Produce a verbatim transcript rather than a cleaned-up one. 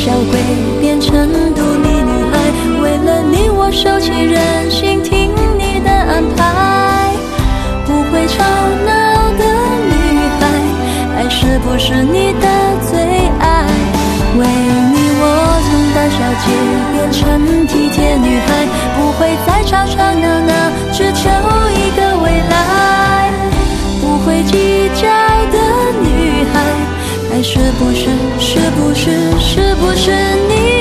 笑会变成独立女孩，为了你我收起任性，听你的安排。不会吵闹的女孩，爱是不是你的最爱？为你我从胆小姐变成体贴女孩，不会再吵吵闹闹，只求一个未来。不会计较的女孩，爱是不是是不是是不是你